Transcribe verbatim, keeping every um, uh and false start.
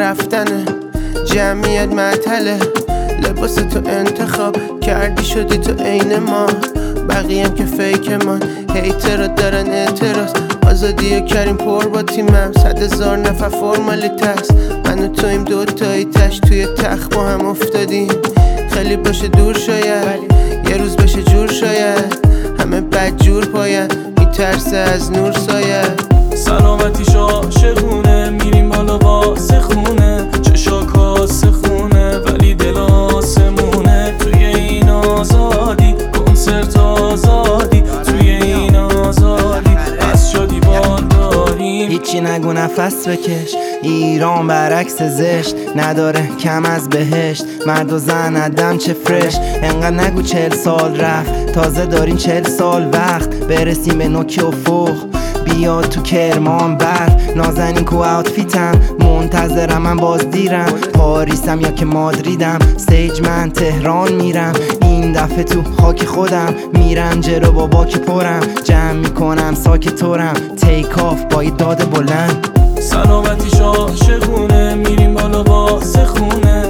رفتنه، جمعیت معطله، لباس تو انتخاب کردی شدی تو عین ما، بقیه هم که فیک من، هیترات دارن اعتراض، آزادی کریم پر با تیمم، صد هزار نفر فرمالیت هست، من و تویم دوتایی تش توی تخت با هم افتادیم، خیلی باشه دور شاید یه روز بشه جور شاید، همه بد جور پاین میترسه از نور ساید. سلامتیش عاشقونه، میریم بالا واسه خونه، چشا کاسه خونه ولی دل آسمونه، توی این آزادی کنسرت آزادی، توی این آزادی از شادی بال داریم. هیچی نگو نفس بکش، ایران برعکس زشت نداره کم از بهشت، مرد و زن ادم چه فرش، انقدر نگو چهل سال رفت، تازه دارین چهل سال وقت برسیم به نوک افق، بیا تو کرمان برف، نازنین کو آوتفیتم، منتظرم من باز دیرم، پاریسم یا که مادریدم، استیج من تهران میرم، این دفعه تو خاک خودم، میرم جلو با باک پرم، جمع میکنم ساک تورم، تیک آف با یه داد بلند. سلامتیش عاشقونه، میریم بالا واسه خونه،